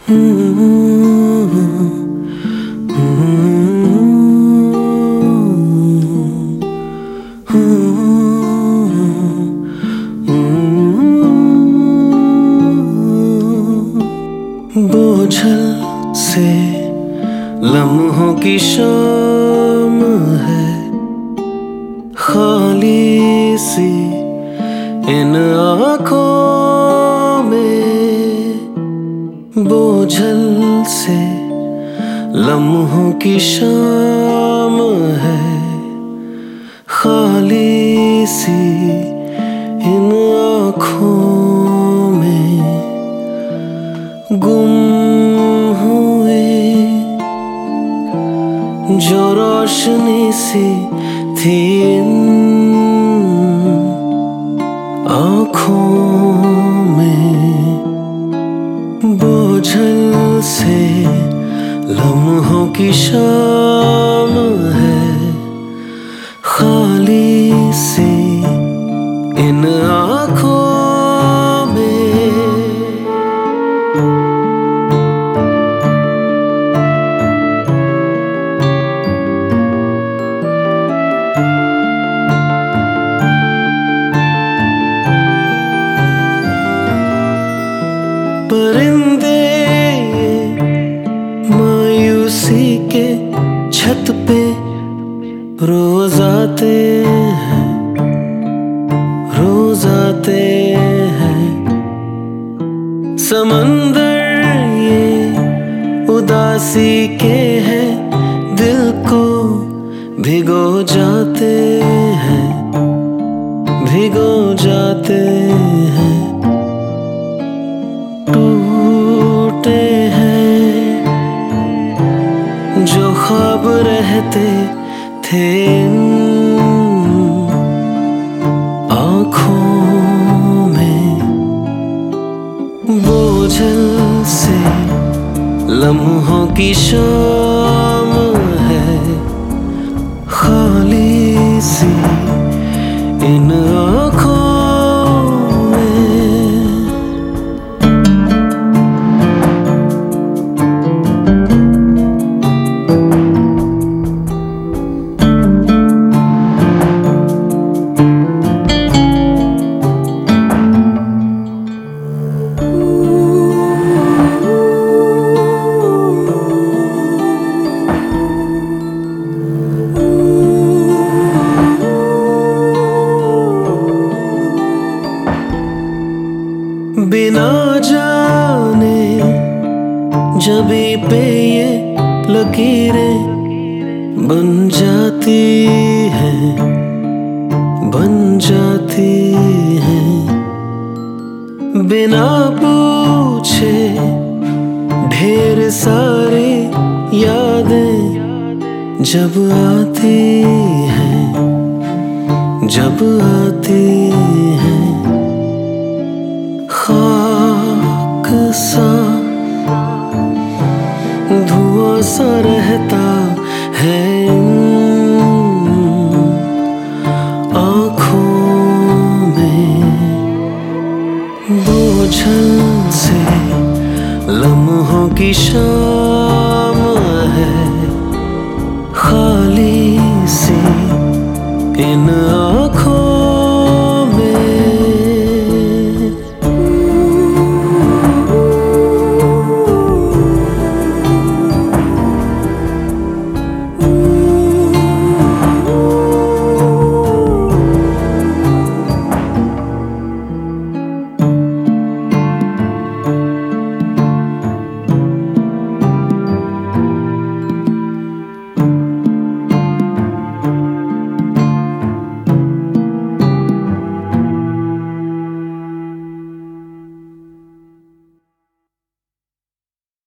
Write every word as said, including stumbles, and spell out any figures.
बोझल से लम्हों की शाम है, खाली सी इन आँखों में। बोझल से लम्हों की शाम है, खाली सी इन आँखों में। गुम हुए जो रोशनी सी थी इन आँखों में। बोझल से लम्हों की शाम है, खाली सी इन आँखों में। परिंदे मायूसी के छत पे रोज आते हैं, रोज आते हैं। समंदर ये उदासी के हैं, दिल को भिगो जाते हैं, भिगो जाते हैं। टूटे हैं जो ख्वाब रहते थे इन आँखों में। बोझल से लम्हों की शाम है, खाली सी इन आँखों बिना जाने जबी पे ये लकीरें बन जाती हैं, बन जाती हैं। बिना पूछे ढेर सारी यादें जब आती हैं, जब आती हैं। खाक सा धुआं सा रहता है आँखों में। बोझल से लम्हों की शाम है, खाली सी इन आँखों